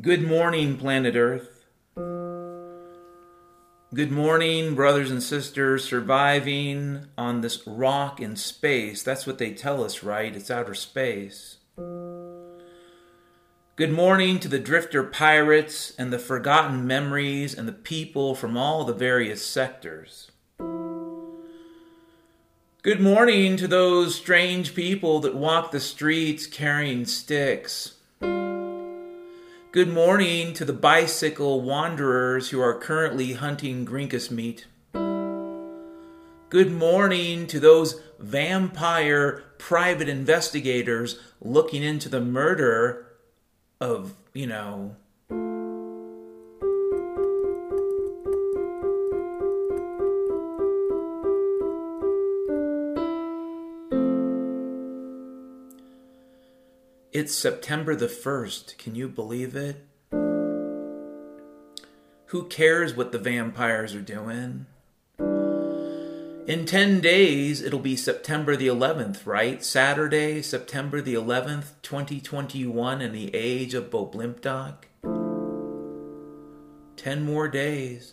Good morning, planet Earth. Good morning, brothers and sisters surviving on this rock in space. That's what they tell us, right? It's outer space. Good morning to the drifter pirates and the forgotten memories and the people from all the various sectors. Good morning to those strange people that walk the streets carrying sticks. Good morning to the bicycle wanderers who are currently hunting Grinkus meat. Good morning to those vampire private investigators looking into the murder of, It's September the 1st. Can you believe it? Who cares what the vampires are doing? In 10 days, it'll be September the 11th, right? Saturday, September the 11th, 2021, in the age of Boblimpdog. 10 more days.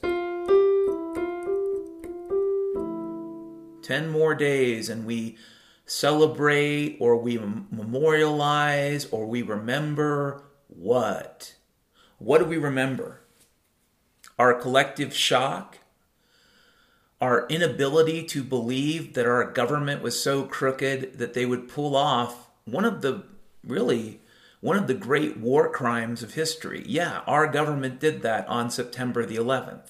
10 more days, and we celebrate, or we memorialize, or we remember what? What do we remember? Our collective shock? Our inability to believe that our government was so crooked that they would pull off one of the great war crimes of history. Yeah, our government did that on September the 11th.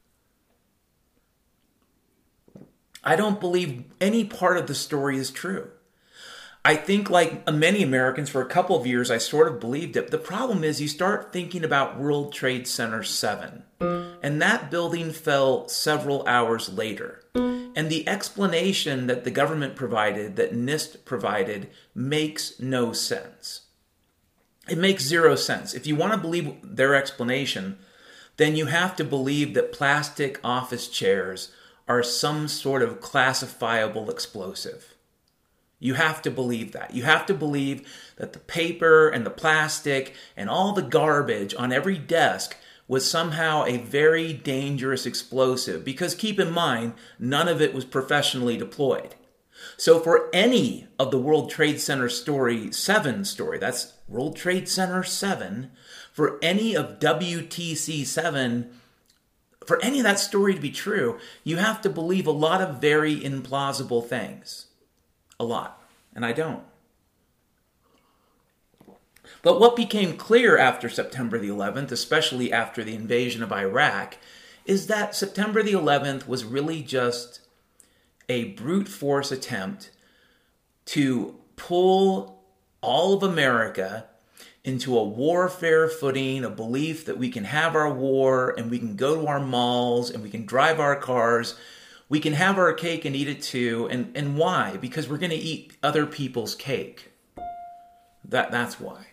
I don't believe any part of the story is true. I think, like many Americans, for a couple of years, I sort of believed it. The problem is you start thinking about World Trade Center 7, and that building fell several hours later. And the explanation that the government provided, that NIST provided, makes no sense. It makes zero sense. If you want to believe their explanation, then you have to believe that plastic office chairs are some sort of classifiable explosive. You have to believe that. You have to believe that the paper and the plastic and all the garbage on every desk was somehow a very dangerous explosive, because keep in mind, none of it was professionally deployed. So for any of the World Trade Center 7 story, that's World Trade Center 7, for any of WTC 7, for any of that story to be true, you have to believe a lot of very implausible things. A lot. And I don't. But what became clear after September the 11th, especially after the invasion of Iraq, is that September the 11th was really just a brute force attempt to pull all of America into a warfare footing, a belief that we can have our war and we can go to our malls and we can drive our cars. We can have our cake and eat it too. And why? Because we're going to eat other people's cake. That's why.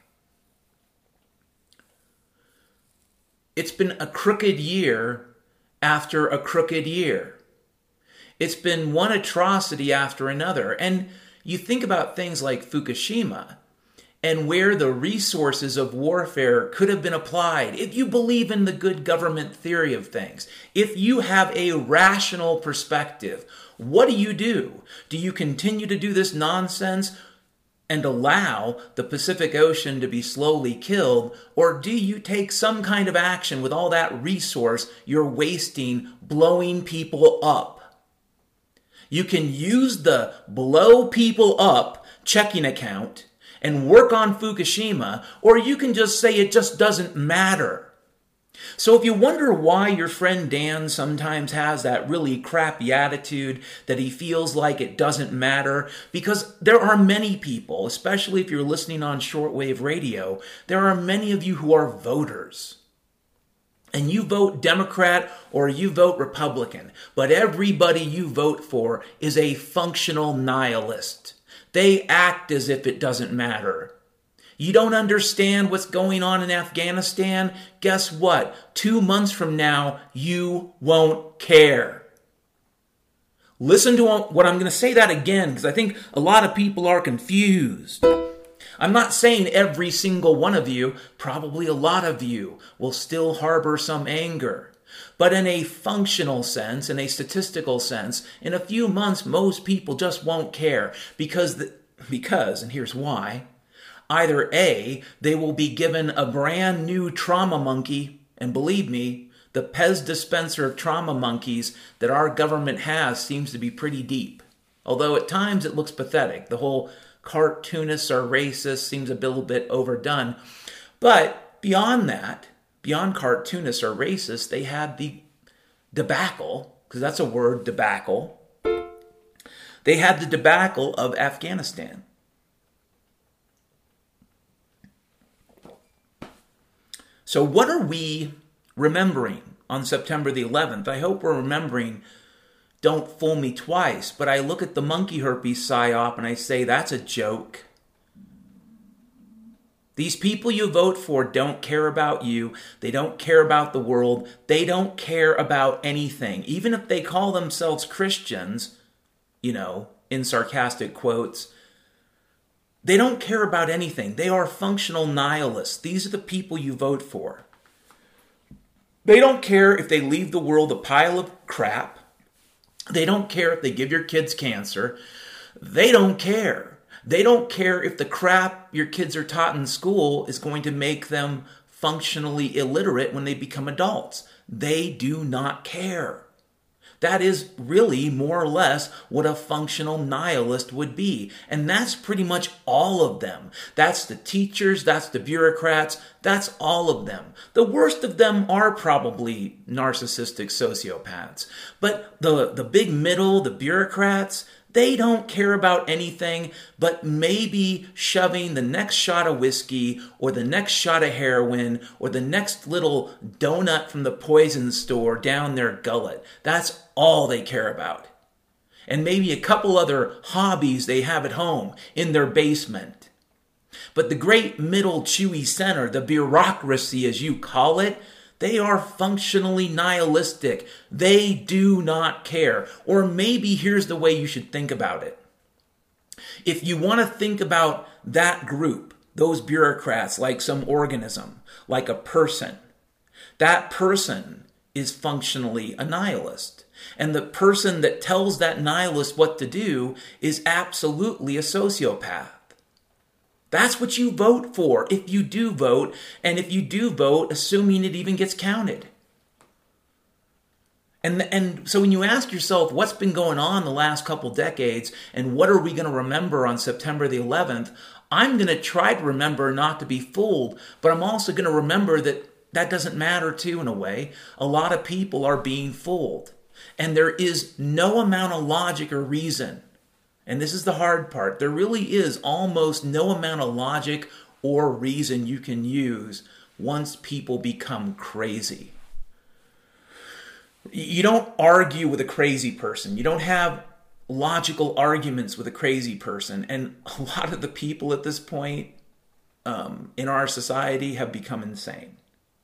It's been a crooked year after a crooked year. It's been one atrocity after another. And you think about things like Fukushima and where the resources of warfare could have been applied. If you believe in the good government theory of things, if you have a rational perspective, what do? Do you continue to do this nonsense and allow the Pacific Ocean to be slowly killed? Or do you take some kind of action with all that resource you're wasting blowing people up? You can use the blow people up checking account and work on Fukushima, or you can just say it just doesn't matter. So if you wonder why your friend Dan sometimes has that really crappy attitude that he feels like it doesn't matter, because there are many people, especially if you're listening on shortwave radio, there are many of you who are voters. And you vote Democrat or you vote Republican, but everybody you vote for is a functional nihilist. They act as if it doesn't matter. You don't understand what's going on in Afghanistan? Guess what? 2 months from now, you won't care. Listen to what I'm going to say that again, because I think a lot of people are confused. I'm not saying every single one of you, probably a lot of you, will still harbor some anger. But in a functional sense, in a statistical sense, in a few months, most people just won't care because, and here's why, either A, they will be given a brand new trauma monkey, and believe me, the Pez dispenser of trauma monkeys that our government has seems to be pretty deep. Although at times it looks pathetic. The whole cartoonists are racist seems a little bit overdone. But beyond that, beyond cartoonists are racist, they had the debacle, because that's a word, debacle. They had the debacle of Afghanistan. So what are we remembering on September the 11th? I hope we're remembering Don't Fool Me Twice, but I look at the monkey herpes psyop and I say, that's a joke. These people you vote for don't care about you. They don't care about the world. They don't care about anything. Even if they call themselves Christians, in sarcastic quotes, they don't care about anything. They are functional nihilists. These are the people you vote for. They don't care if they leave the world a pile of crap. They don't care if they give your kids cancer. They don't care. They don't care if the crap your kids are taught in school is going to make them functionally illiterate when they become adults. They do not care. That is really more or less what a functional nihilist would be. And that's pretty much all of them. That's the teachers, that's the bureaucrats, that's all of them. The worst of them are probably narcissistic sociopaths. But the big middle, the bureaucrats, they don't care about anything but maybe shoving the next shot of whiskey or the next shot of heroin or the next little donut from the poison store down their gullet. That's all they care about. And maybe a couple other hobbies they have at home in their basement. But the great middle chewy center, the bureaucracy as you call it, they are functionally nihilistic. They do not care. Or maybe here's the way you should think about it. If you want to think about that group, those bureaucrats, like some organism, like a person, that person is functionally a nihilist. And the person that tells that nihilist what to do is absolutely a sociopath. That's what you vote for, if you do vote, and if you do vote, assuming it even gets counted. And so when you ask yourself what's been going on the last couple decades, and what are we going to remember on September the 11th, I'm going to try to remember not to be fooled, but I'm also going to remember that doesn't matter too in a way. A lot of people are being fooled. And there is no amount of logic or reason. And this is the hard part. There really is almost no amount of logic or reason you can use once people become crazy. You don't argue with a crazy person. You don't have logical arguments with a crazy person. And a lot of the people at this point in our society have become insane.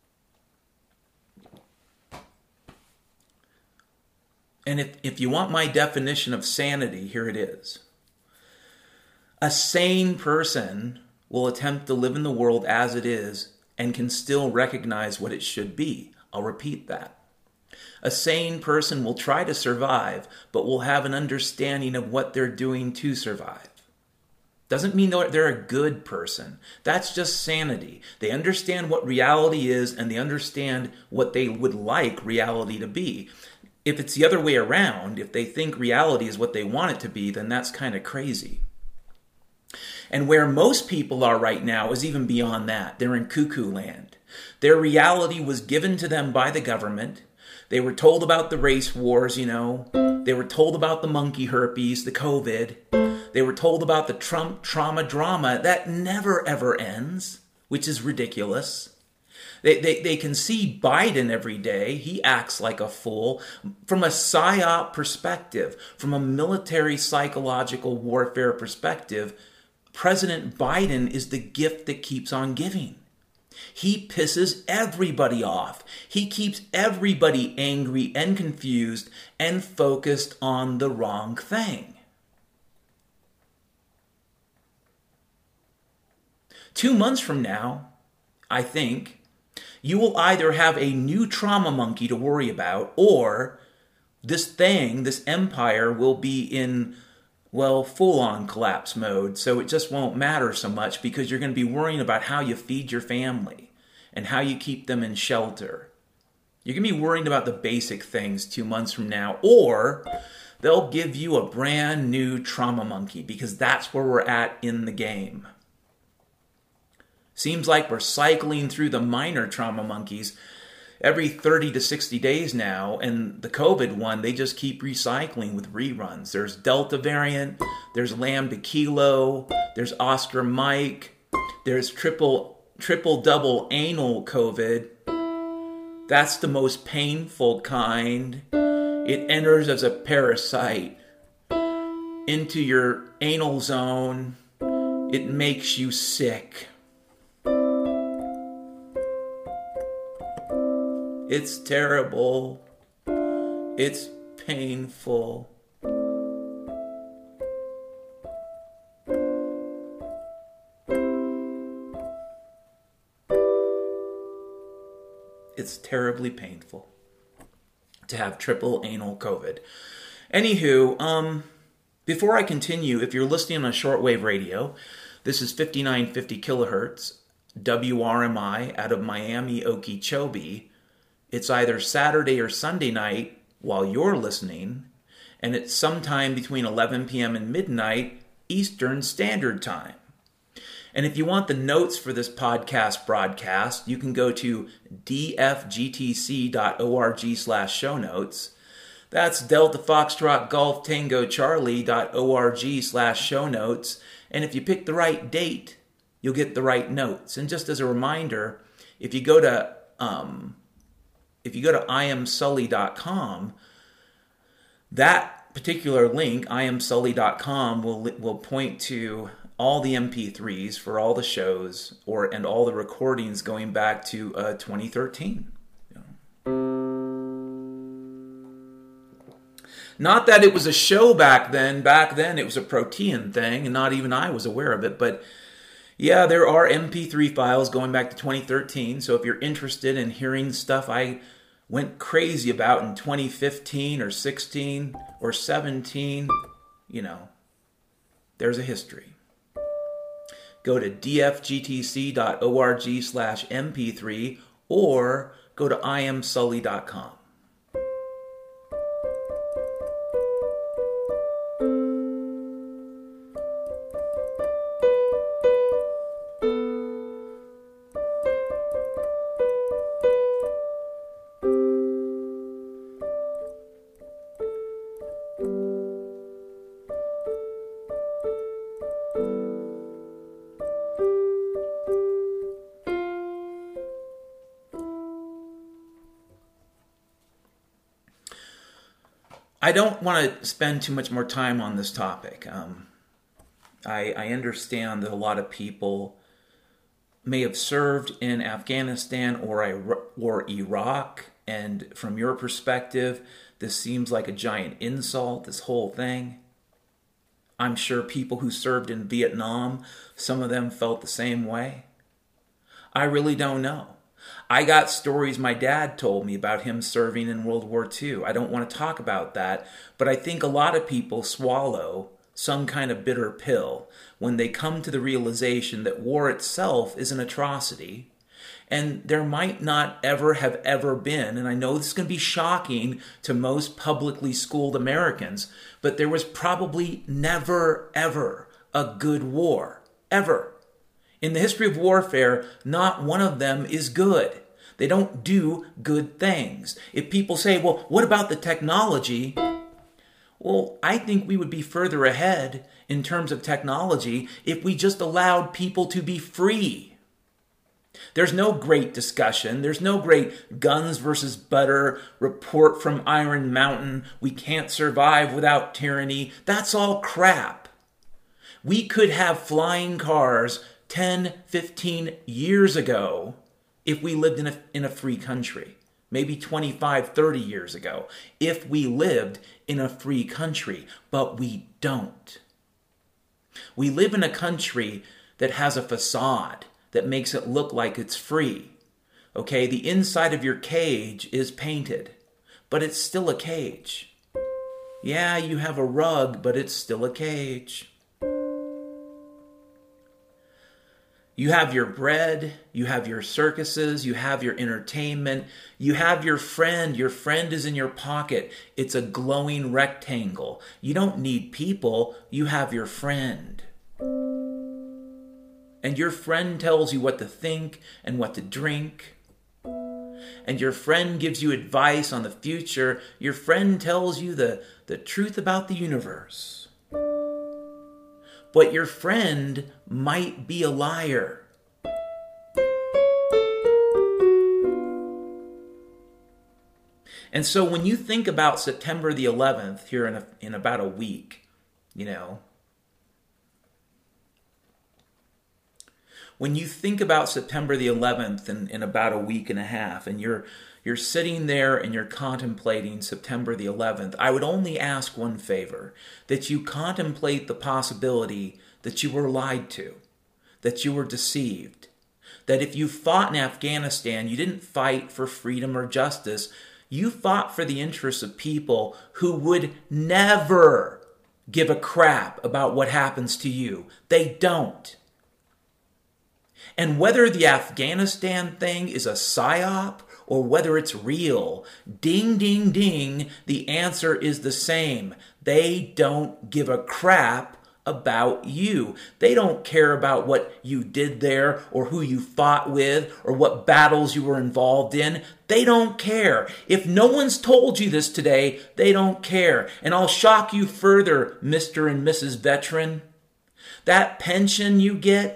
And if you want my definition of sanity, here it is. A sane person will attempt to live in the world as it is and can still recognize what it should be. I'll repeat that. A sane person will try to survive, but will have an understanding of what they're doing to survive. Doesn't mean they're a good person. That's just sanity. They understand what reality is and they understand what they would like reality to be. If it's the other way around, if they think reality is what they want it to be, then that's kind of crazy. And where most people are right now is even beyond that. They're in cuckoo land. Their reality was given to them by the government. They were told about the race wars, They were told about the monkey herpes, the COVID. They were told about the Trump trauma drama that never ever ends, which is ridiculous. They can see Biden every day. He acts like a fool. From a psyop perspective, from a military psychological warfare perspective, President Biden is the gift that keeps on giving. He pisses everybody off. He keeps everybody angry and confused and focused on the wrong thing. 2 months from now, I think, you will either have a new trauma monkey to worry about, or this empire will be in, well, full-on collapse mode. So it just won't matter so much because you're going to be worrying about how you feed your family and how you keep them in shelter. You're going to be worrying about the basic things 2 months from now, or they'll give you a brand new trauma monkey because that's where we're at in the game. Seems like we're cycling through the minor trauma monkeys every 30 to 60 days now, and the COVID one, they just keep recycling with reruns. There's Delta variant, there's Lambda Kilo, there's Oscar Mike, there's triple double anal COVID. That's the most painful kind. It enters as a parasite into your anal zone. It makes you sick. It's terrible. It's painful. It's terribly painful to have triple anal COVID. Anywho, before I continue, if you're listening on shortwave radio, this is 5950 kilohertz, WRMI out of Miami, Okeechobee. It's either Saturday or Sunday night while you're listening, and it's sometime between 11 p.m. and midnight Eastern Standard Time. And if you want the notes for this podcast broadcast, you can go to dfgtc.org/show notes. That's Delta Foxtrot Golf Tango Charlie.org/show notes. And if you pick the right date, you'll get the right notes. And just as a reminder, if you go to iamsully.com, that particular link, iamsully.com, will point to all the MP3s for all the shows and all the recordings going back to 2013. Not that it was a show back then. Back then it was a protean thing, and not even I was aware of it. But yeah, there are MP3 files going back to 2013. So if you're interested in hearing stuff I went crazy about in 2015 or 16 or 17, there's a history. Go to dfgtc.org/mp3 or go to iamsully.com. I don't want to spend too much more time on this topic. I understand that a lot of people may have served in Afghanistan or Iraq, and from your perspective, this seems like a giant insult, this whole thing. I'm sure people who served in Vietnam, some of them felt the same way. I really don't know. I got stories my dad told me about him serving in World War II. I don't want to talk about that, but I think a lot of people swallow some kind of bitter pill when they come to the realization that war itself is an atrocity, and there might not have ever been, and I know this is going to be shocking to most publicly schooled Americans, but there was probably never, ever a good war. Ever. In the history of warfare, not one of them is good. They don't do good things. If people say, well, what about the technology? Well, I think we would be further ahead in terms of technology if we just allowed people to be free. There's no great discussion. There's no great guns versus butter, report from Iron Mountain, we can't survive without tyranny. That's all crap. We could have flying cars 10, 15 years ago if we lived in a free country. Maybe 25, 30 years ago, if we lived in a free country. But we don't. We live in a country that has a facade that makes it look like it's free. Okay, the inside of your cage is painted, but it's still a cage. Yeah, you have a rug, but it's still a cage. You have your bread, you have your circuses, you have your entertainment, you have your friend. Your friend is in your pocket. It's a glowing rectangle. You don't need people, you have your friend. And your friend tells you what to think and what to drink. And your friend gives you advice on the future. Your friend tells you the truth about the universe. But your friend might be a liar. And so when you think about September the 11th here in about a week, when you think about September the 11th in about a week and a half, and you're sitting there and you're contemplating September the 11th, I would only ask one favor, that you contemplate the possibility that you were lied to, that you were deceived, that if you fought in Afghanistan, you didn't fight for freedom or justice, you fought for the interests of people who would never give a crap about what happens to you. They don't. And whether the Afghanistan thing is a psyop or whether it's real, ding, ding, ding, the answer is the same. They don't give a crap about you. They don't care about what you did there or who you fought with or what battles you were involved in. They don't care. If no one's told you this today, they don't care. And I'll shock you further, Mr. and Mrs. Veteran. That pension you get,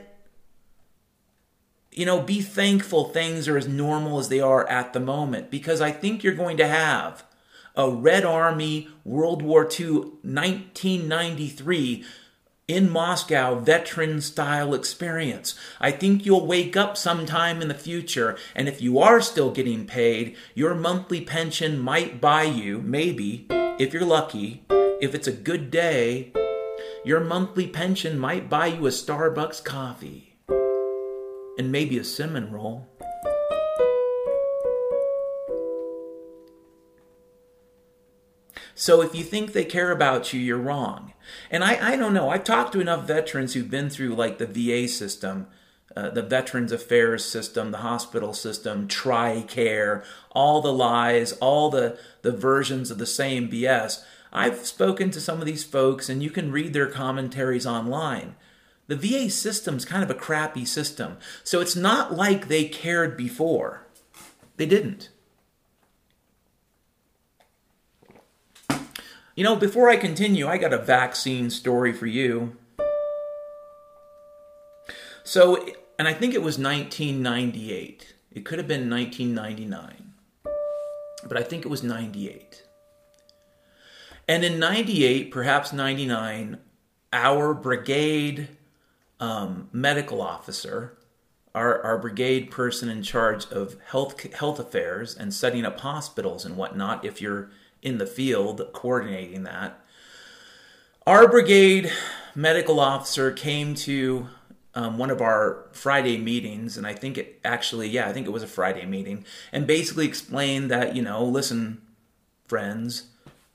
be thankful things are as normal as they are at the moment, because I think you're going to have a Red Army World War II 1993 in Moscow veteran-style experience. I think you'll wake up sometime in the future, and if you are still getting paid, your monthly pension might buy you, maybe, if you're lucky, if it's a good day, your monthly pension might buy you a Starbucks coffee. And maybe a cinnamon roll. So if you think they care about you, you're wrong. And I don't know. I've talked to enough veterans who've been through like the VA system, the Veterans Affairs system, the hospital system, TRICARE, all the lies, all the versions of the same BS. I've spoken to some of these folks, and you can read their commentaries online. The VA system's kind of a crappy system. So it's not like they cared before. They didn't. Before I continue, I got a vaccine story for you. So, and I think it was 1998. It could have been 1999. But I think it was 98. And in 98, perhaps 99, our brigade medical officer, our brigade person in charge of health affairs and setting up hospitals and whatnot, if you're in the field coordinating that, our brigade medical officer came to one of our Friday meetings, and I think it was a Friday meeting, and basically explained that, listen, friends,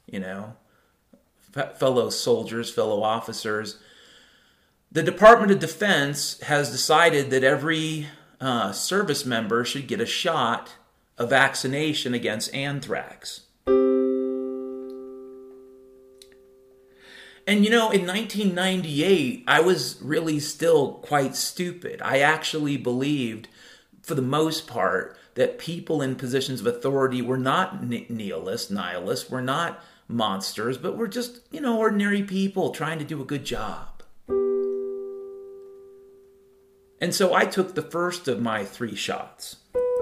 fellow soldiers, fellow officers, the Department of Defense has decided that every service member should get a vaccination against anthrax. And in 1998, I was really still quite stupid. I actually believed, for the most part, that people in positions of authority were not nihilists, were not monsters, but were just, ordinary people trying to do a good job. And so I took the first of my 3 shots.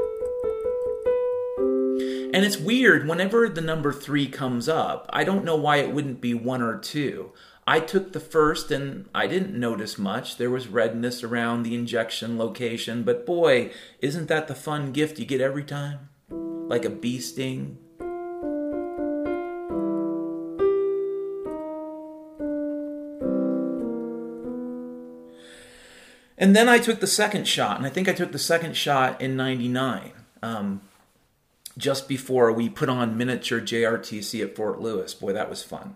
And it's weird, whenever the number 3 comes up, I don't know why it wouldn't be 1 or 2. I took the first and I didn't notice much. There was redness around the injection location, but boy, isn't that the fun gift you get every time? Like a bee sting. And then I took the second shot, and I think I took the second shot in 99, just before we put on miniature JRTC at Fort Lewis. Boy, that was fun.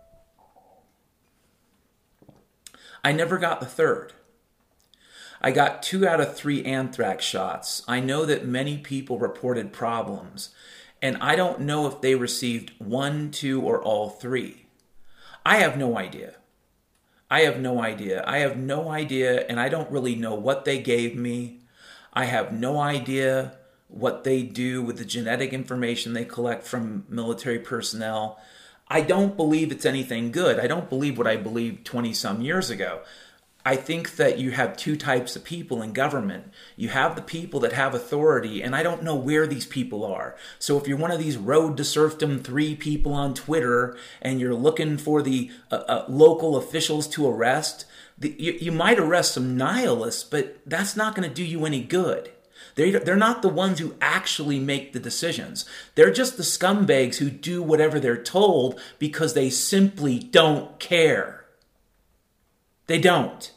I never got the third. I got 2 out of 3 anthrax shots. I know that many people reported problems, and I don't know if they received 1, 2, or all 3. I have no idea. I have no idea, and I don't really know what they gave me. I have no idea what they do with the genetic information they collect from military personnel. I don't believe it's anything good. I don't believe what I believed 20-some years ago. I think that you have 2 types of people in government. You have the people that have authority, and I don't know where these people are. So if you're one of these Road to Serfdom 3 people on Twitter and you're looking for the local officials to arrest, you might arrest some nihilists, but that's not going to do you any good. They're not the ones who actually make the decisions. They're just the scumbags who do whatever they're told because they simply don't care. They don't.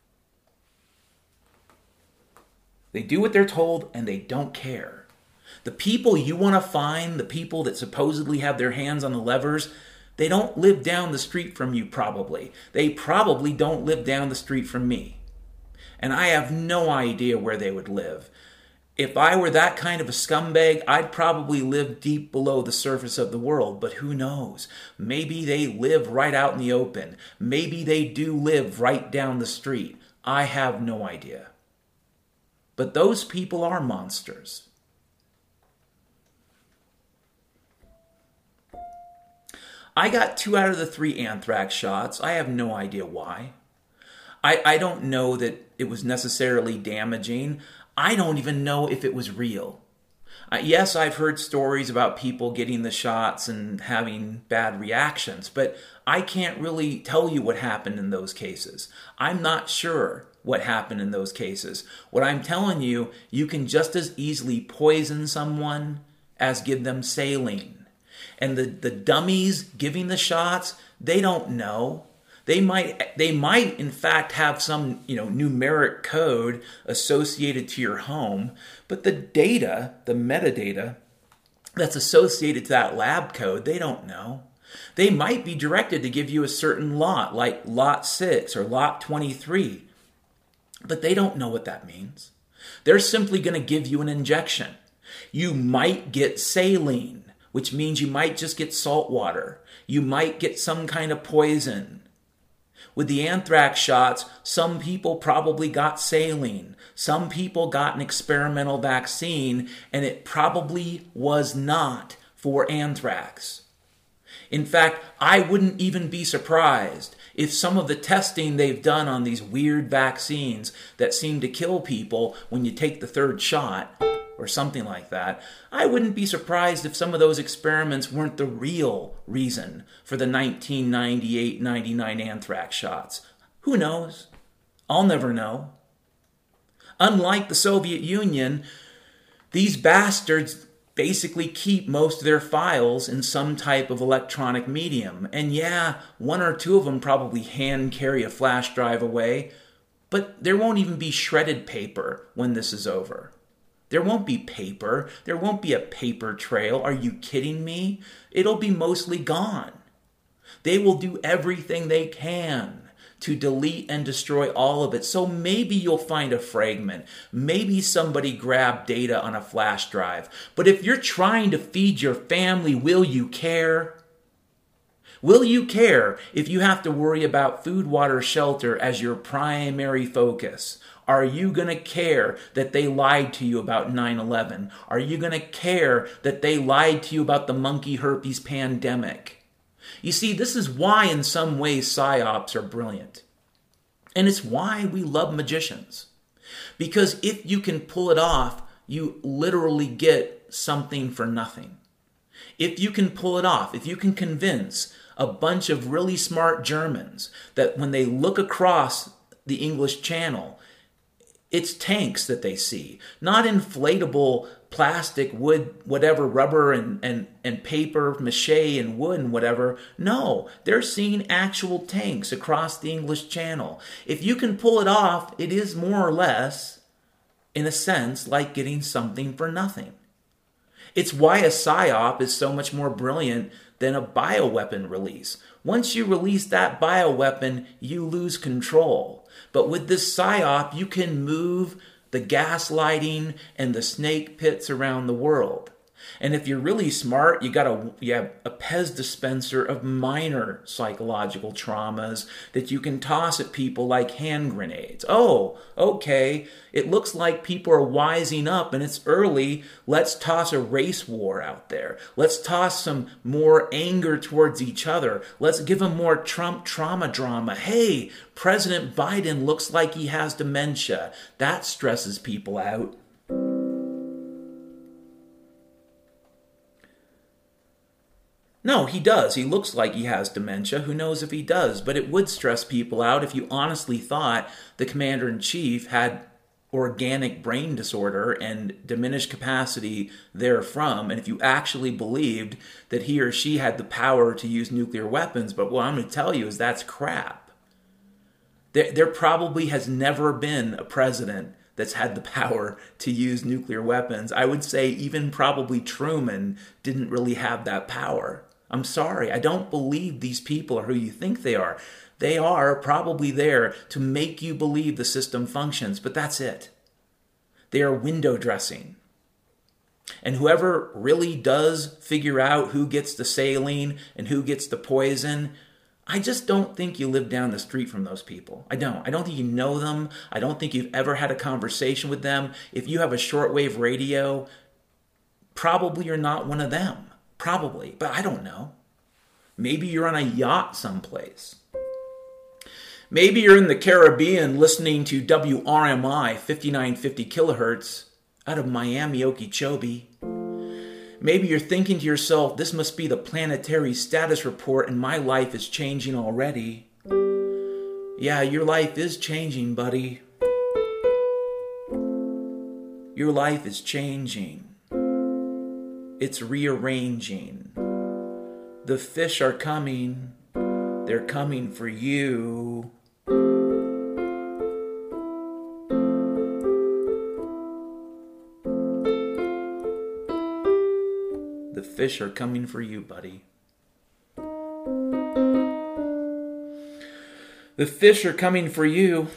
They do what they're told and they don't care. The people you want to find, the people that supposedly have their hands on the levers, they don't live down the street from you probably. They probably don't live down the street from me. And I have no idea where they would live. If I were that kind of a scumbag, I'd probably live deep below the surface of the world, but who knows? Maybe they live right out in the open. Maybe they do live right down the street. I have no idea. But those people are monsters. I got 2 out of the 3 anthrax shots. I have no idea why. I don't know that it was necessarily damaging. I don't even know if it was real. Yes, I've heard stories about people getting the shots and having bad reactions, but I can't really tell you what happened in those cases. I'm not sure what happened in those cases. What I'm telling you, you can just as easily poison someone as give them saline. And the dummies giving the shots, they don't know. They might in fact have some, numeric code associated to your home, but the data, the metadata that's associated to that lab code, they don't know. They might be directed to give you a certain lot, like lot 6 or lot 23, but they don't know what that means. They're simply going to give you an injection. You might get saline, which means you might just get salt water. You might get some kind of poison. With the anthrax shots, some people probably got saline. Some people got an experimental vaccine, and it probably was not for anthrax. In fact, I wouldn't even be surprised if some of the testing they've done on these weird vaccines that seem to kill people when you take the 3rd shot, or something like that, I wouldn't be surprised if some of those experiments weren't the real reason for the 1998-99 anthrax shots. Who knows? I'll never know. Unlike the Soviet Union, these bastards basically keep most of their files in some type of electronic medium. And yeah, 1 or 2 of them probably hand carry a flash drive away, but there won't even be shredded paper when this is over. There won't be paper. There won't be a paper trail. Are you kidding me? It'll be mostly gone. They will do everything they can to delete and destroy all of it. So maybe you'll find a fragment. Maybe somebody grabbed data on a flash drive. But if you're trying to feed your family, will you care? Will you care if you have to worry about food, water, shelter as your primary focus? Are you going to care that they lied to you about 9/11? Are you going to care that they lied to you about the monkey herpes pandemic? You see, this is why in some ways psyops are brilliant. And it's why we love magicians. Because if you can pull it off, you literally get something for nothing. If you can pull it off, if you can convince a bunch of really smart Germans that when they look across the English Channel, it's tanks that they see, not inflatable plastic, wood, whatever, rubber and paper, mache and wood and whatever. No, they're seeing actual tanks across the English Channel. If you can pull it off, it is more or less, in a sense, like getting something for nothing. It's why a PSYOP is so much more brilliant than a bioweapon release. Once you release that bioweapon, you lose control. But with this PSYOP, you can move the gaslighting and the snake pits around the world. And if you're really smart, you have a Pez dispenser of minor psychological traumas that you can toss at people like hand grenades. Oh, okay, it looks like people are wising up and it's early. Let's toss a race war out there. Let's toss some more anger towards each other. Let's give them more Trump trauma drama. Hey, President Biden looks like he has dementia. That stresses people out. No, he does. He looks like he has dementia. Who knows if he does? But it would stress people out if you honestly thought the commander-in-chief had organic brain disorder and diminished capacity therefrom, and if you actually believed that he or she had the power to use nuclear weapons. But what I'm going to tell you is that's crap. There probably has never been a president that's had the power to use nuclear weapons. I would say even probably Truman didn't really have that power. I'm sorry, I don't believe these people are who you think they are. They are probably there to make you believe the system functions, but that's it. They are window dressing. And whoever really does figure out who gets the saline and who gets the poison, I just don't think you live down the street from those people. I don't think you know them. I don't think you've ever had a conversation with them. If you have a shortwave radio, probably you're not one of them. Probably, but I don't know. Maybe you're on a yacht someplace. Maybe you're in the Caribbean listening to WRMI 5950 kilohertz out of Miami, Okeechobee. Maybe you're thinking to yourself, this must be the planetary status report and my life is changing already. Yeah, your life is changing, buddy. Your life is changing. It's rearranging. The fish are coming. They're coming for you. The fish are coming for you, buddy. The fish are coming for you.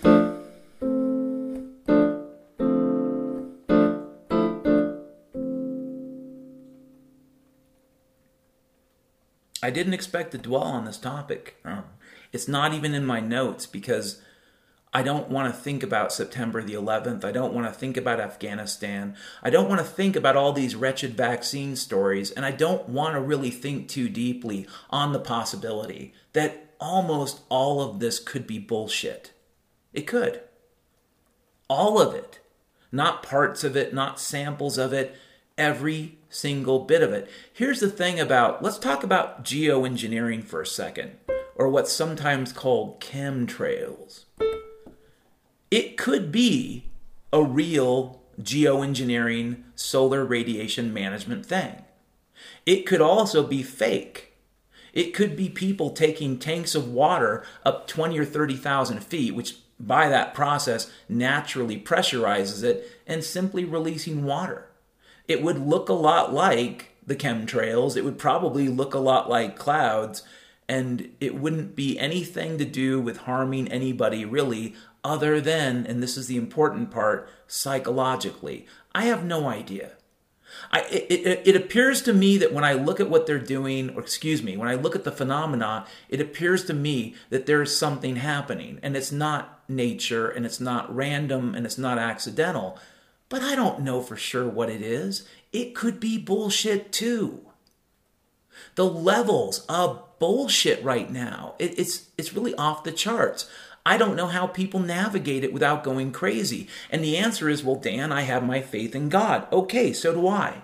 I didn't expect to dwell on this topic. It's not even in my notes because I don't want to think about September the 11th. I don't want to think about Afghanistan. I don't want to think about all these wretched vaccine stories. And I don't want to really think too deeply on the possibility that almost all of this could be bullshit. It could. All of it. Not parts of it, not samples of it. Every single bit of it. Here's the thing let's talk about geoengineering for a second, or what's sometimes called chemtrails. It could be a real geoengineering solar radiation management thing. It could also be fake. It could be people taking tanks of water up 20 or 30,000 feet, which by that process naturally pressurizes it, and simply releasing water. It would look a lot like the chemtrails. It would probably look a lot like clouds, and it wouldn't be anything to do with harming anybody really, other than, and this is the important part, psychologically. I have no idea. It appears to me that when I look at what they're doing, when I look at the phenomena, it appears to me that there's something happening, and it's not nature, and it's not random, and it's not accidental. But I don't know for sure what it is. It could be bullshit too. The levels of bullshit right now, it's really off the charts. I don't know how people navigate it without going crazy. And the answer is, well, Dan, I have my faith in God. Okay, so do I.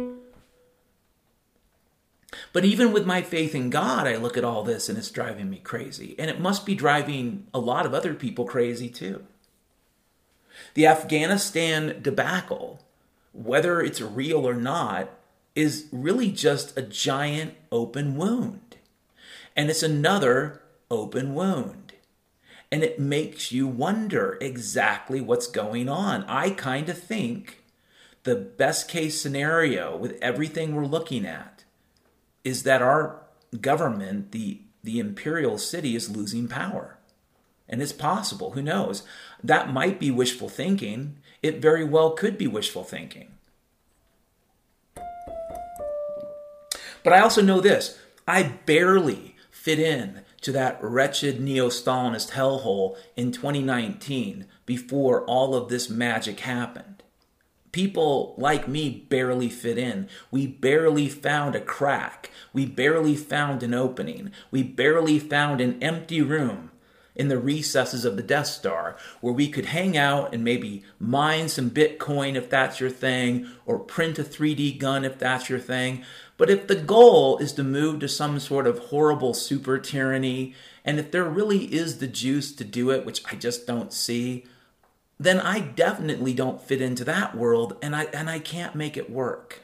But even with my faith in God, I look at all this and it's driving me crazy. And it must be driving a lot of other people crazy too. The Afghanistan debacle whether it's real or not, is really just a giant open wound. And it's another open wound. And it makes you wonder exactly what's going on. I kind of think the best case scenario with everything we're looking at is that our government, the imperial city, is losing power. And it's possible. Who knows? That might be wishful thinking. It very well could be wishful thinking. But I also know this. I barely fit in to that wretched neo-Stalinist hellhole in 2019 before all of this magic happened. People like me barely fit in. We barely found a crack. We barely found an opening. We barely found an empty room in the recesses of the Death Star where we could hang out and maybe mine some Bitcoin if that's your thing, or print a 3D gun if that's your thing. But if the goal is to move to some sort of horrible super tyranny, and if there really is the juice to do it, which I just don't see, then I definitely don't fit into that world, and I can't make it work.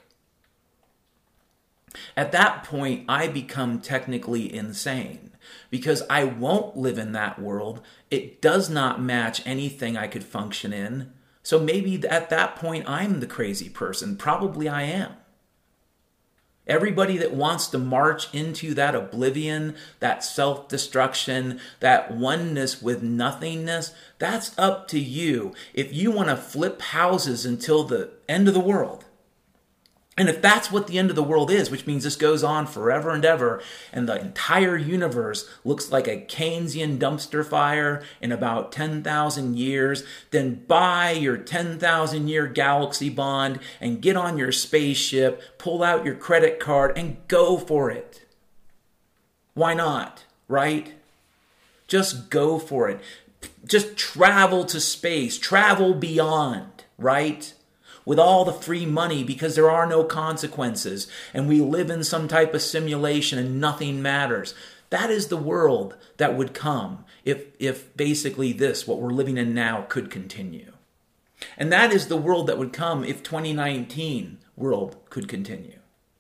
At that point, I become technically insane because I won't live in that world. It does not match anything I could function in. So maybe at that point, I'm the crazy person. Probably I am. Everybody that wants to march into that oblivion, that self-destruction, that oneness with nothingness, that's up to you. If you want to flip houses until the end of the world, and if that's what the end of the world is, which means this goes on forever and ever, and the entire universe looks like a Keynesian dumpster fire in about 10,000 years, then buy your 10,000-year galaxy bond and get on your spaceship, pull out your credit card, and go for it. Why not, right? Just go for it. Just travel to space, travel beyond, right? With all the free money, because there are no consequences and we live in some type of simulation and nothing matters. That is the world that would come if basically this, what we're living in now, could continue. And that is the world that would come if 2019 world could continue.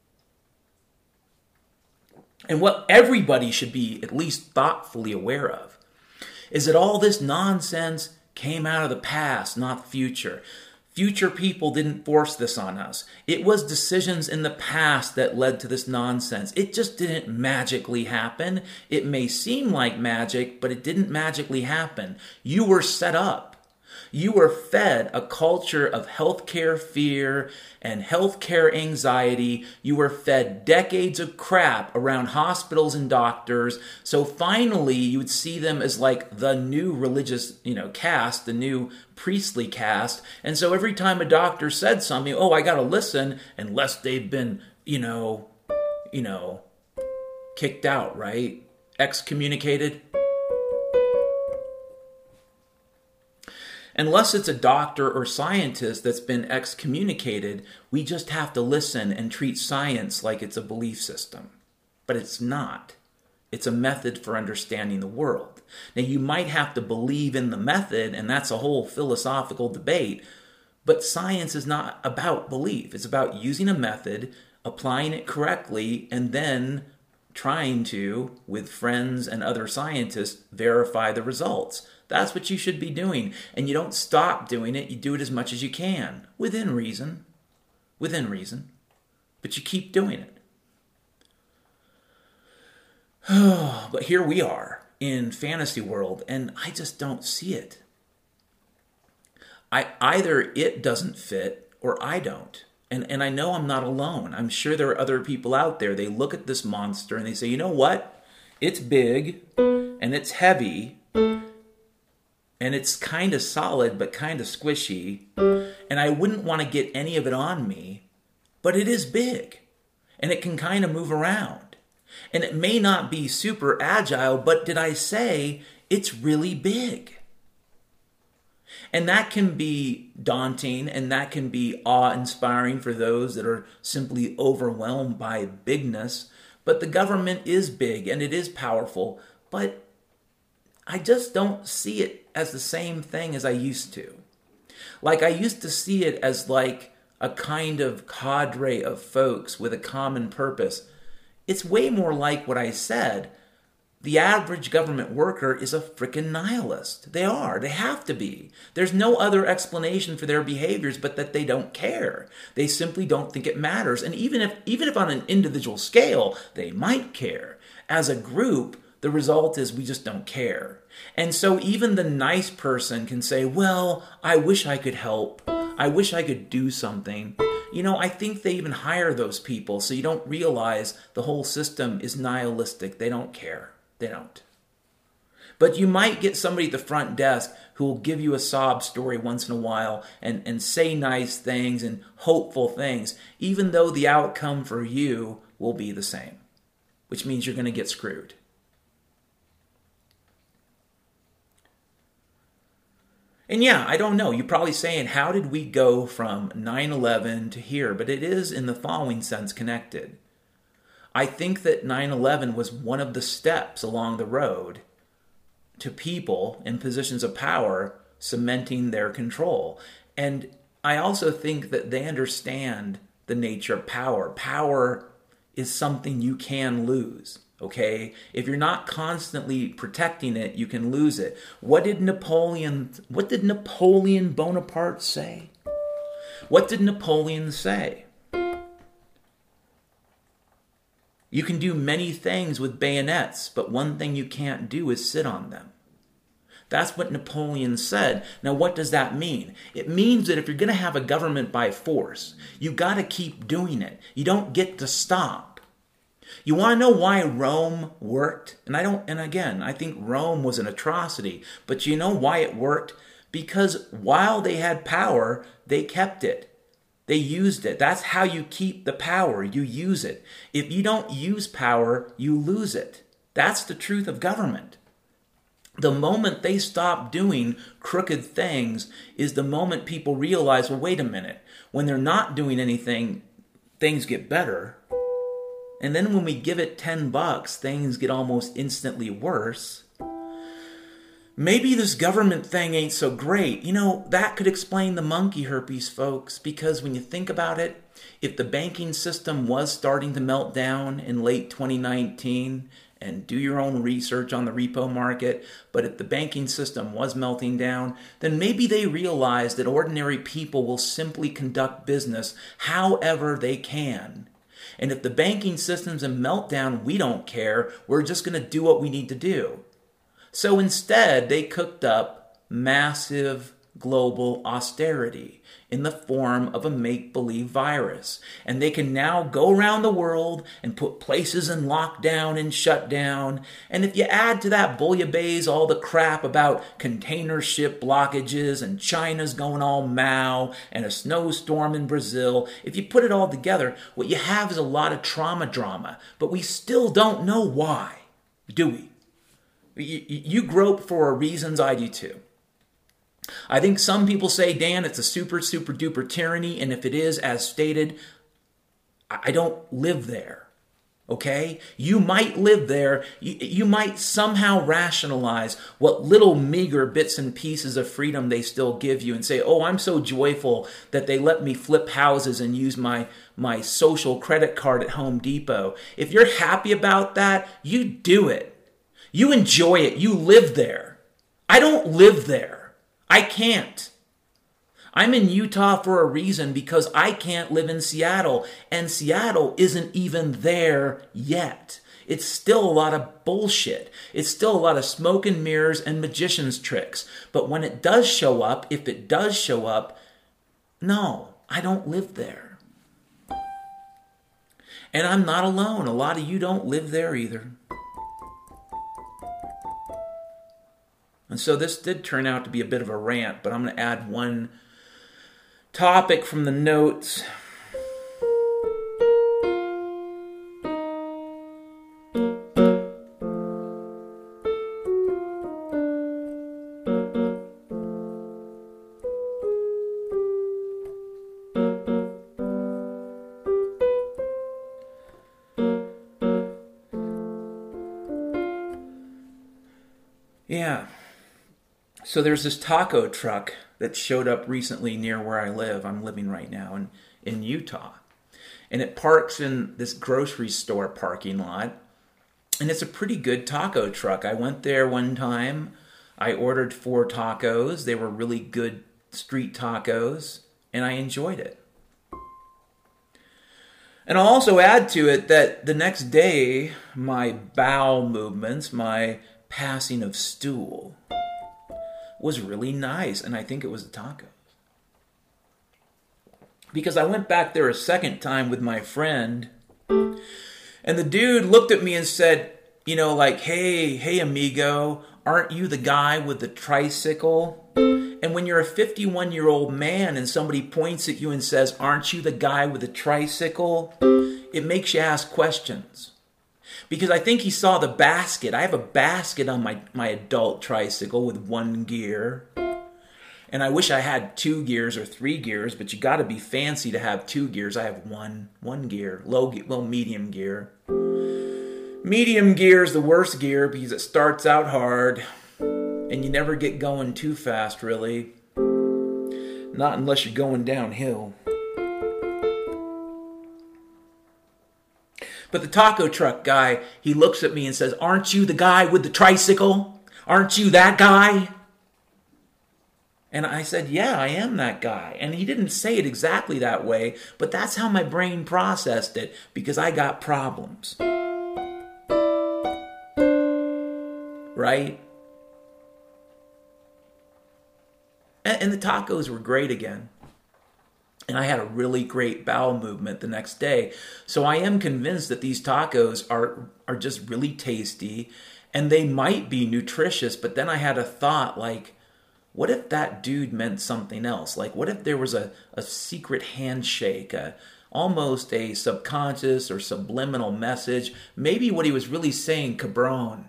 And what everybody should be at least thoughtfully aware of is that all this nonsense came out of the past, not the future. Future people didn't force this on us. It was decisions in the past that led to this nonsense. It just didn't magically happen. It may seem like magic, but it didn't magically happen. You were set up. You were fed a culture of healthcare fear and healthcare anxiety. You were fed decades of crap around hospitals and doctors. So finally, you would see them as like the new religious, caste, the new priestly caste. And so every time a doctor said something, oh, I got to listen, unless they've been, kicked out, right? Excommunicated. Unless it's a doctor or scientist that's been excommunicated, we just have to listen and treat science like it's a belief system. But it's not. It's a method for understanding the world. Now, you might have to believe in the method, and that's a whole philosophical debate, but science is not about belief. It's about using a method, applying it correctly, and then trying to, with friends and other scientists, verify the results. That's what you should be doing. And you don't stop doing it. You do it as much as you can. Within reason. Within reason. But you keep doing it. But here we are in fantasy world, and I just don't see it. Either it doesn't fit or I don't. And I know I'm not alone. I'm sure there are other people out there. They look at this monster and they say, you know what? It's big and it's heavy and it's kind of solid but kind of squishy. And I wouldn't want to get any of it on me, but it is big and it can kind of move around. And it may not be super agile, but did I say it's really big? And that can be daunting and that can be awe-inspiring for those that are simply overwhelmed by bigness. But the government is big and it is powerful, but I just don't see it as the same thing as I used to. Like I used to see it as like a kind of cadre of folks with a common purpose. It's way more like what I said. The average government worker is a frickin' nihilist. They are. They have to be. There's no other explanation for their behaviors but that they don't care. They simply don't think it matters. And even if on an individual scale, they might care, as a group, the result is we just don't care. And so even the nice person can say, well, I wish I could help. I wish I could do something. I think they even hire those people so you don't realize the whole system is nihilistic. They don't care. They don't. But you might get somebody at the front desk who will give you a sob story once in a while and say nice things and hopeful things, even though the outcome for you will be the same, which means you're going to get screwed. And yeah, I don't know. You're probably saying, how did we go from 9/11 to here? But it is in the following sense connected. I think that 9/11 was one of the steps along the road to people in positions of power cementing their control. And I also think that they understand the nature of power. Power is something you can lose, okay? If you're not constantly protecting it, you can lose it. What did Napoleon Bonaparte say? What did Napoleon say? You can do many things with bayonets, but one thing you can't do is sit on them. That's what Napoleon said. Now, what does that mean? It means that if you're going to have a government by force, you got to keep doing it. You don't get to stop. You want to know why Rome worked? I think Rome was an atrocity, but you know why it worked? Because while they had power, they kept it. They used it. That's how you keep the power. You use it. If you don't use power, you lose it. That's the truth of government. The moment they stop doing crooked things is the moment people realize, well, wait a minute. When they're not doing anything, things get better. And then when we give it $10, things get almost instantly worse. Maybe this government thing ain't so great. That could explain the monkey herpes, folks, because when you think about it, if the banking system was starting to melt down in late 2019, and do your own research on the repo market, but if the banking system was melting down, then maybe they realized that ordinary people will simply conduct business however they can. And if the banking system's in meltdown, we don't care. We're just going to do what we need to do. So instead, they cooked up massive global austerity in the form of a make-believe virus. And they can now go around the world and put places in lockdown and shut down. And if you add to that bouillabaisse all the crap about container ship blockages and China's going all Mao and a snowstorm in Brazil, if you put it all together, what you have is a lot of trauma drama. But we still don't know why, do we? You grope for reasons, I do too. I think some people say, Dan, it's a super duper tyranny, and if it is as stated, I don't live there. Okay? You might live there. You might somehow rationalize what little meager bits and pieces of freedom they still give you and say, oh, I'm so joyful that they let me flip houses and use my social credit card at Home Depot. If you're happy about that, you do it. You enjoy it. You live there. I don't live there. I can't. I'm in Utah for a reason because I can't live in Seattle, and Seattle isn't even there yet. It's still a lot of bullshit. It's still a lot of smoke and mirrors and magician's tricks. But when it does show up, if it does show up, no, I don't live there. And I'm not alone. A lot of you don't live there either. And so this did turn out to be a bit of a rant, but I'm going to add one topic from the notes. Yeah. So there's this taco truck that showed up recently near where I live. I'm living right now. And in Utah. And it parks in this grocery store parking lot. And it's a pretty good taco truck. I went there one time. I ordered 4 tacos. They were really good street tacos. And I enjoyed it. And I'll also add to it that the next day, my bowel movements, my passing of stool, was really nice. And I think it was the tacos. Because I went back there a second time with my friend, and the dude looked at me and said, like, hey, amigo, aren't you the guy with the tricycle? And when you're a 51-year-old man and somebody points at you and says, aren't you the guy with the tricycle? It makes you ask questions. Because I think he saw the basket. I have a basket on my adult tricycle with 1 gear. And I wish I had 2 gears or 3 gears, but you got to be fancy to have 2 gears. I have one gear, medium gear. Medium gear is the worst gear because it starts out hard and you never get going too fast, really. Not unless you're going downhill. But the taco truck guy, he looks at me and says, aren't you the guy with the tricycle? Aren't you that guy? And I said, yeah, I am that guy. And he didn't say it exactly that way, but that's how my brain processed it, because I got problems. Right? And the tacos were great again. And I had a really great bowel movement the next day. So I am convinced that these tacos are just really tasty, and they might be nutritious, but then I had a thought like, what if that dude meant something else? Like, what if there was a secret handshake, almost a subconscious or subliminal message? Maybe what he was really saying, cabron,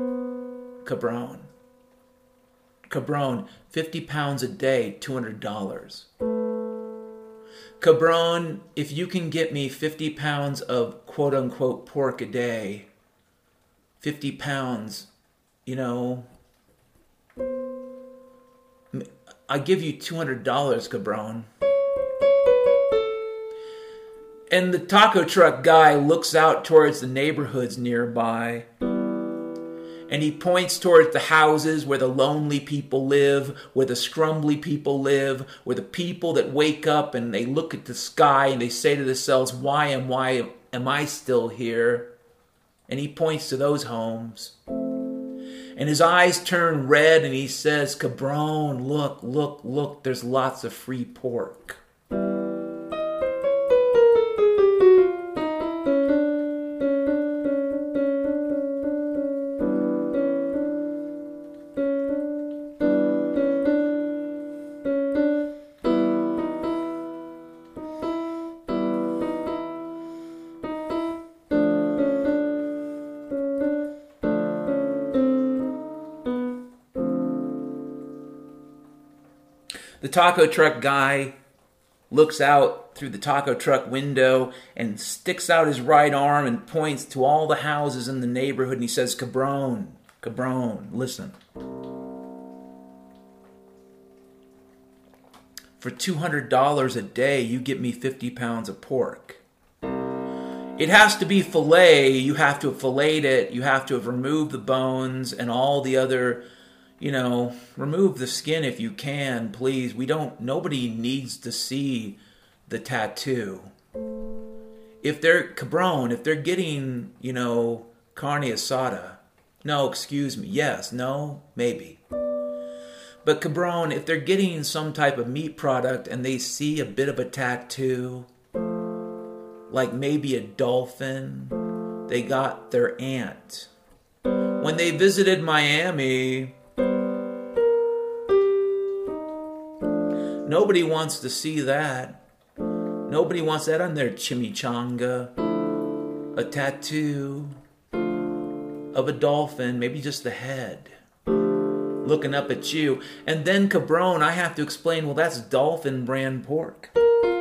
50 pounds a day, $200. Cabron, if you can get me 50 pounds of quote-unquote pork a day, 50 pounds, I give you $200, cabron. And the taco truck guy looks out towards the neighborhoods nearby. And he points towards the houses where the lonely people live, where the scrumbly people live, where the people that wake up and they look at the sky and they say to themselves, why am I still here? And he points to those homes. And his eyes turn red and he says, cabron, look, there's lots of free pork. The taco truck guy looks out through the taco truck window and sticks out his right arm and points to all the houses in the neighborhood, and he says, cabron, listen. For $200 a day, you get me 50 pounds of pork. It has to be filet. You have to have filleted it. You have to have removed the bones and all the other, remove the skin if you can, please. Nobody needs to see the tattoo. If they're getting, carne asada, no, excuse me, yes, no, maybe. But cabron, if they're getting some type of meat product and they see a bit of a tattoo, like maybe a dolphin, they got their aunt. When they visited Miami, nobody wants to see that. Nobody wants that on their chimichanga. A tattoo of a dolphin, maybe just the head, looking up at you. And then cabron, I have to explain, well, that's dolphin brand pork.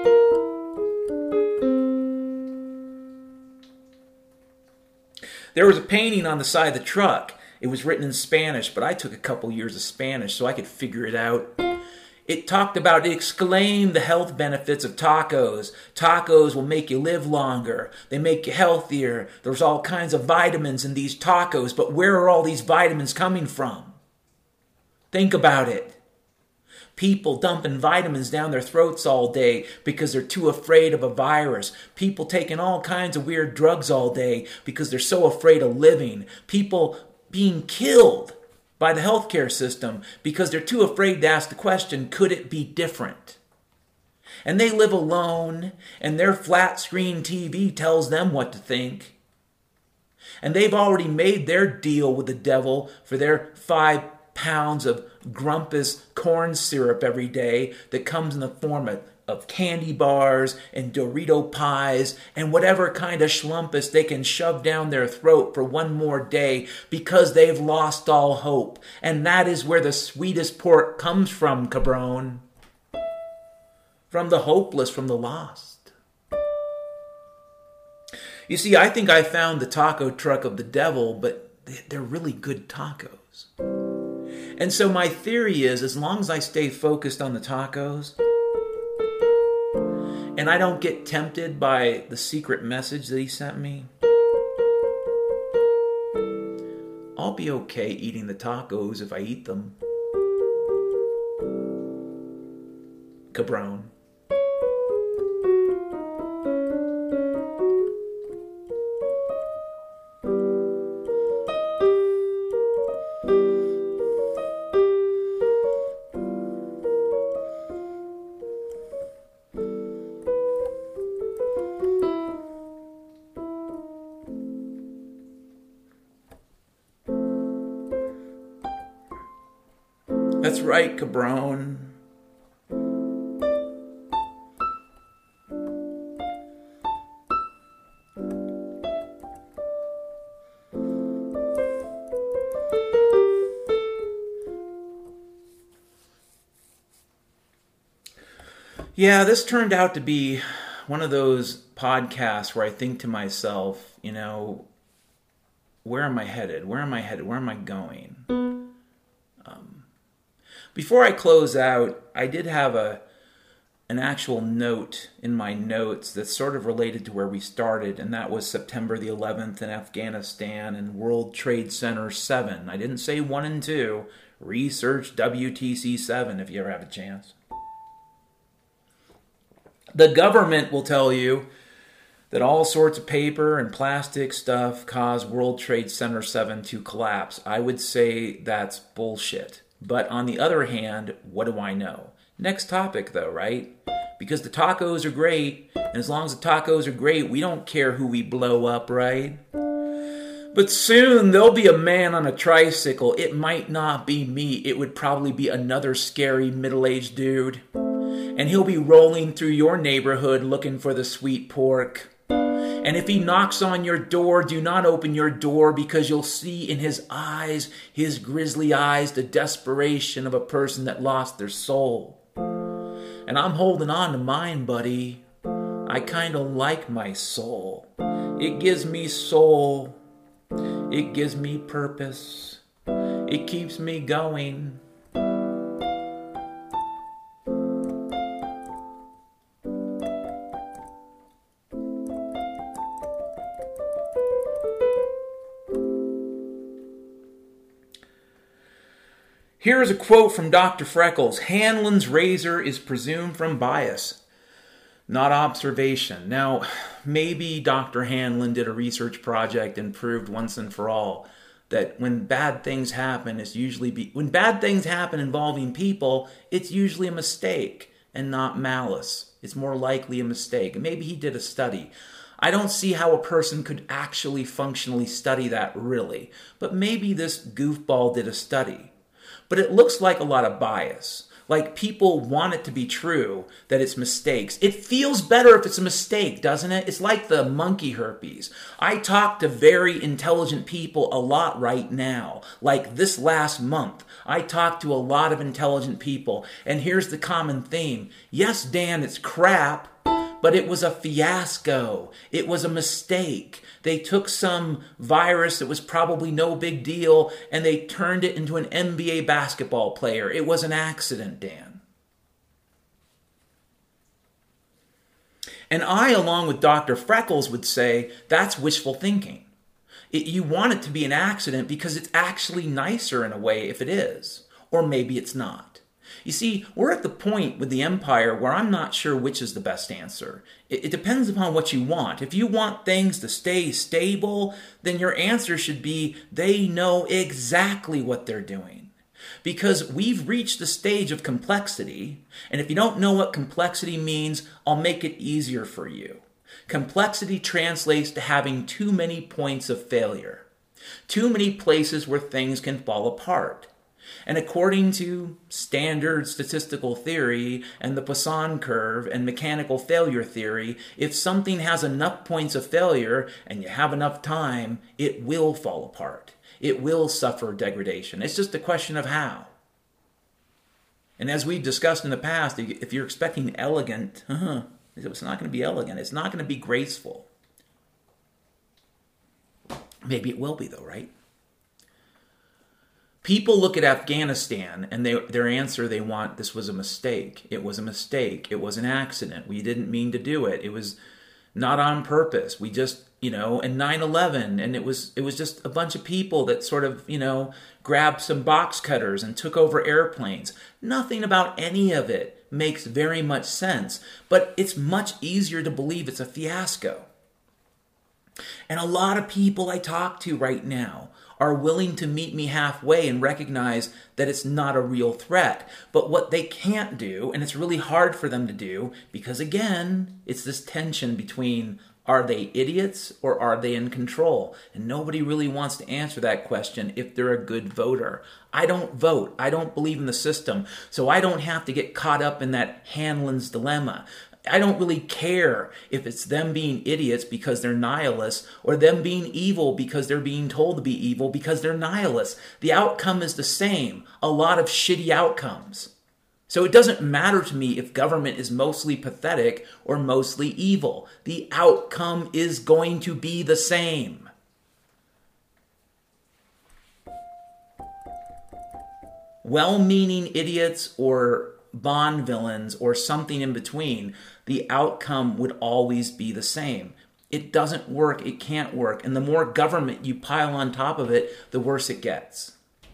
There was a painting on the side of the truck. It was written in Spanish, but I took a couple years of Spanish so I could figure it out. It exclaimed the health benefits of tacos. Tacos will make you live longer. They make you healthier. There's all kinds of vitamins in these tacos, but where are all these vitamins coming from? Think about it. People dumping vitamins down their throats all day because they're too afraid of a virus. People taking all kinds of weird drugs all day because they're so afraid of living. People being killed by the healthcare system because they're too afraid to ask the question, could it be different? And they live alone, and their flat screen TV tells them what to think. And they've already made their deal with the devil for their 5 pounds of Grumpus corn syrup every day that comes in the form of candy bars and Dorito pies and whatever kind of schlumpus they can shove down their throat for one more day because they've lost all hope. And that is where the sweetest pork comes from, cabron. From the hopeless, from the lost. You see, I think I found the taco truck of the devil, but they're really good tacos. And so my theory is, as long as I stay focused on the tacos, and I don't get tempted by the secret message that he sent me, I'll be okay eating the tacos if I eat them. Cabron. That's right, cabron. Yeah, this turned out to be one of those podcasts where I think to myself, where am I headed? Where am I headed? Where am I going? Before I close out, I did have an actual note in my notes that's sort of related to where we started, and that was September the 11th in Afghanistan and World Trade Center 7. I didn't say 1 and 2. Research WTC 7 if you ever have a chance. The government will tell you that all sorts of paper and plastic stuff caused World Trade Center 7 to collapse. I would say that's bullshit. But on the other hand, what do I know? Next topic though, right? Because the tacos are great, and as long as the tacos are great, we don't care who we blow up, right? But soon there'll be a man on a tricycle. It might not be me. It would probably be another scary middle-aged dude. And he'll be rolling through your neighborhood looking for the sweet pork. And if he knocks on your door, do not open your door, because you'll see in his eyes, his grisly eyes, the desperation of a person that lost their soul. And I'm holding on to mine, buddy. I kind of like my soul. It gives me soul. It gives me purpose. It keeps me going. Here is a quote from Dr. Freckles. Hanlon's razor is presumed from bias, not observation. Now, maybe Dr. Hanlon did a research project and proved once and for all that when bad things happen, when bad things happen involving people, it's usually a mistake and not malice. It's more likely a mistake. Maybe he did a study. I don't see how a person could actually functionally study that, really. But maybe this goofball did a study. But it looks like a lot of bias. Like people want it to be true, that it's mistakes. It feels better if it's a mistake, doesn't it? It's like the monkey herpes. I talk to very intelligent people a lot right now. Like this last month, I talked to a lot of intelligent people. And here's the common theme. Yes, Dan, it's crap. But it was a fiasco. It was a mistake. They took some virus that was probably no big deal and they turned it into an NBA basketball player. It was an accident, Dan. And I, along with Dr. Freckles, would say that's wishful thinking. You want it to be an accident because it's actually nicer in a way if it is. Or maybe it's not. You see, we're at the point with the empire where I'm not sure which is the best answer. It depends upon what you want. If you want things to stay stable, then your answer should be they know exactly what they're doing. Because we've reached the stage of complexity, and if you don't know what complexity means, I'll make it easier for you. Complexity translates to having too many points of failure, too many places where things can fall apart. And according to standard statistical theory and the Poisson curve and mechanical failure theory, if something has enough points of failure and you have enough time, it will fall apart. It will suffer degradation. It's just a question of how. And as we've discussed in the past, if you're expecting elegant, it's not going to be elegant. It's not going to be graceful. Maybe it will be though, right? People look at Afghanistan and their answer they want, this was a mistake. It was a mistake. It was an accident. We didn't mean to do it. It was not on purpose. We just, and 9/11, and it was just a bunch of people that sort of, grabbed some box cutters and took over airplanes. Nothing about any of it makes very much sense, but it's much easier to believe it's a fiasco. And a lot of people I talk to right now are willing to meet me halfway and recognize that it's not a real threat. But what they can't do, and it's really hard for them to do, because again, it's this tension between are they idiots or are they in control? And nobody really wants to answer that question if they're a good voter. I don't vote. I don't believe in the system. So I don't have to get caught up in that Hanlon's dilemma. I don't really care if it's them being idiots because they're nihilists or them being evil because they're being told to be evil because they're nihilists. The outcome is the same. A lot of shitty outcomes. So it doesn't matter to me if government is mostly pathetic or mostly evil. The outcome is going to be the same. Well-meaning idiots or Bond villains or something in between, the outcome would always be the same. It doesn't work. It can't work. And the more government you pile on top of it, the worse it gets.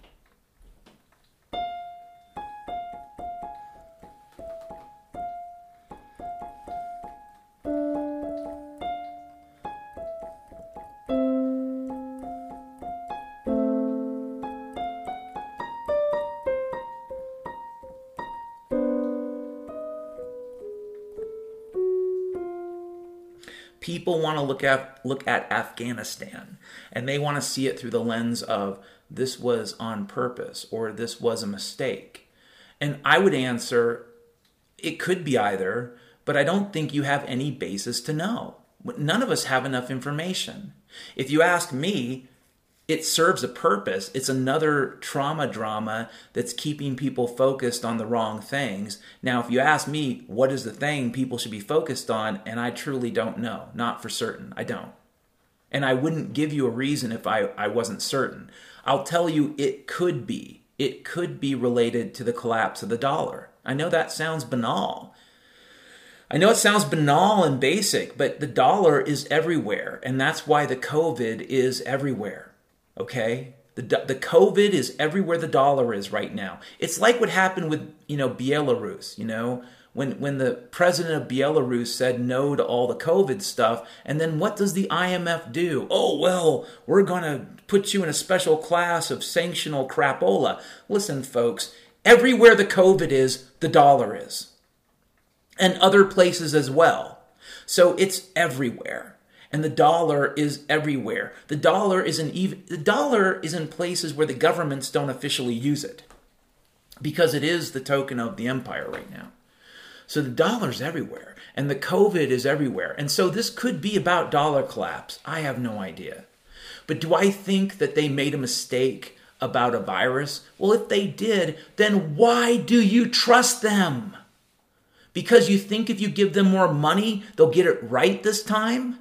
People want to look at Afghanistan, and they want to see it through the lens of this was on purpose or this was a mistake. And I would answer, it could be either, but I don't think you have any basis to know. None of us have enough information. If you ask me, it serves a purpose. It's another trauma drama that's keeping people focused on the wrong things. Now, if you ask me, what is the thing people should be focused on? And I truly don't know. Not for certain. I don't. And I wouldn't give you a reason if I wasn't certain. I'll tell you it could be. It could be related to the collapse of the dollar. I know that sounds banal. I know it sounds banal and basic, but the dollar is everywhere. And that's why the COVID is everywhere. Okay? The COVID is everywhere the dollar is right now. It's like what happened with, Belarus, when the president of Belarus said no to all the COVID stuff, and then what does the IMF do? Oh, well, we're going to put you in a special class of sanctional crapola. Listen, folks, everywhere the COVID is, the dollar is. And other places as well. So it's everywhere. And the dollar is everywhere. The dollar is in places where the governments don't officially use it. Because it is the token of the empire right now. So the dollar's everywhere. And the COVID is everywhere. And so this could be about dollar collapse. I have no idea. But do I think that they made a mistake about a virus? Well, if they did, then why do you trust them? Because you think if you give them more money, they'll get it right this time?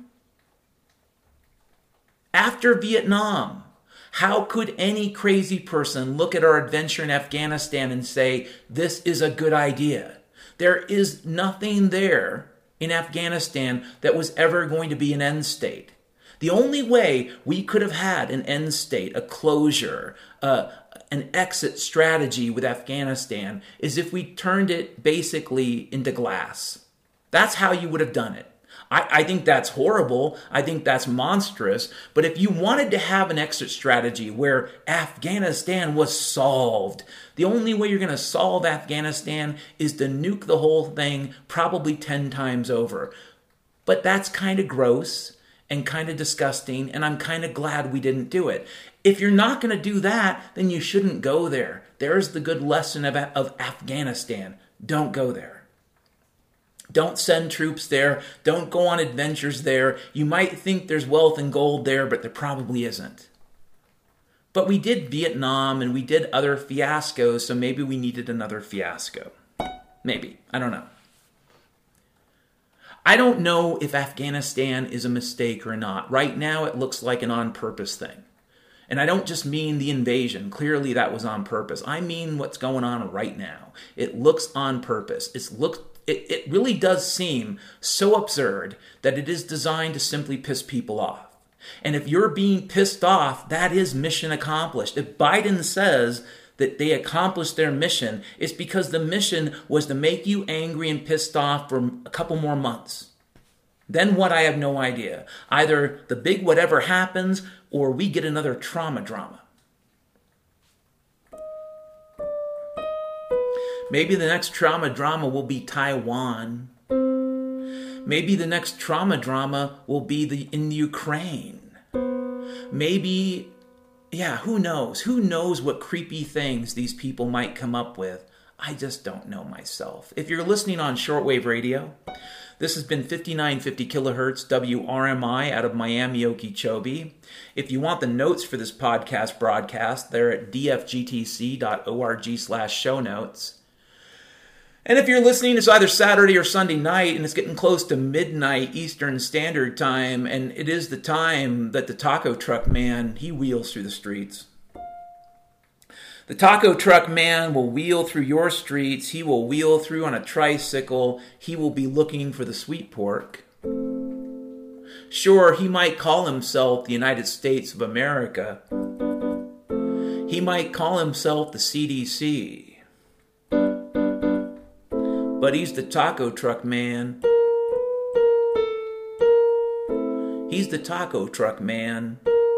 After Vietnam, how could any crazy person look at our adventure in Afghanistan and say, this is a good idea? There is nothing there in Afghanistan that was ever going to be an end state. The only way we could have had an end state, a closure, an exit strategy with Afghanistan is if we turned it basically into glass. That's how you would have done it. I think that's horrible. I think that's monstrous. But if you wanted to have an exit strategy where Afghanistan was solved, the only way you're going to solve Afghanistan is to nuke the whole thing probably 10 times over. But that's kind of gross and kind of disgusting, and I'm kind of glad we didn't do it. If you're not going to do that, then you shouldn't go there. There's the good lesson of Afghanistan. Don't go there. Don't send troops there. Don't go on adventures there. You might think there's wealth and gold there, but there probably isn't. But we did Vietnam and we did other fiascos, so maybe we needed another fiasco. Maybe. I don't know. I don't know if Afghanistan is a mistake or not. Right now, it looks like an on-purpose thing. And I don't just mean the invasion. Clearly, that was on purpose. I mean what's going on right now. It looks on purpose. It really does seem so absurd that it is designed to simply piss people off. And if you're being pissed off, that is mission accomplished. If Biden says that they accomplished their mission, it's because the mission was to make you angry and pissed off for a couple more months. Then what? I have no idea. Either the big whatever happens or we get another trauma drama. Maybe the next trauma drama will be Taiwan. Maybe the next trauma drama will be in Ukraine. Maybe, who knows? Who knows what creepy things these people might come up with? I just don't know myself. If you're listening on shortwave radio, this has been 5950 kilohertz WRMI out of Miami, Okeechobee. If you want the notes for this podcast broadcast, they're at dfgtc.org/show notes. And if you're listening, it's either Saturday or Sunday night, and it's getting close to midnight Eastern Standard Time, and it is the time that the taco truck man, he wheels through the streets. The taco truck man will wheel through your streets. He will wheel through on a tricycle. He will be looking for the sweet pork. Sure, he might call himself the United States of America. He might call himself the CDC. But he's the taco truck man. He's the taco truck man.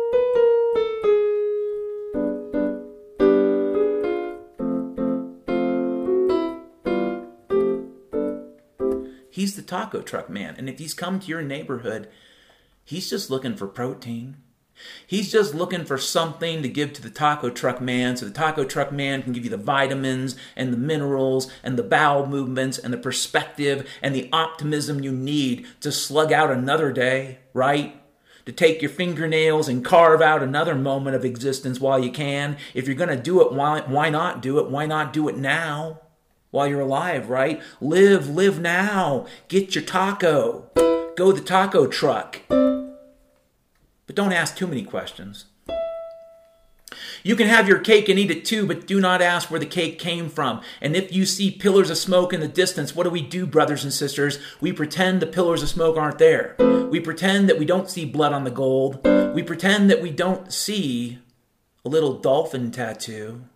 He's the taco truck man. And if he's come to your neighborhood, he's just looking for protein. He's just looking for something to give to the taco truck man so the taco truck man can give you the vitamins and the minerals and the bowel movements and the perspective and the optimism you need to slug out another day, right? To take your fingernails and carve out another moment of existence while you can. If you're going to do it, why not do it? Why not do it now while you're alive, right? Live now. Get your taco. Go the taco truck. But don't ask too many questions. You can have your cake and eat it too, but do not ask where the cake came from. And if you see pillars of smoke in the distance, what do, brothers and sisters? We pretend the pillars of smoke aren't there. We pretend that we don't see blood on the gold. We pretend that we don't see a little dolphin tattoo.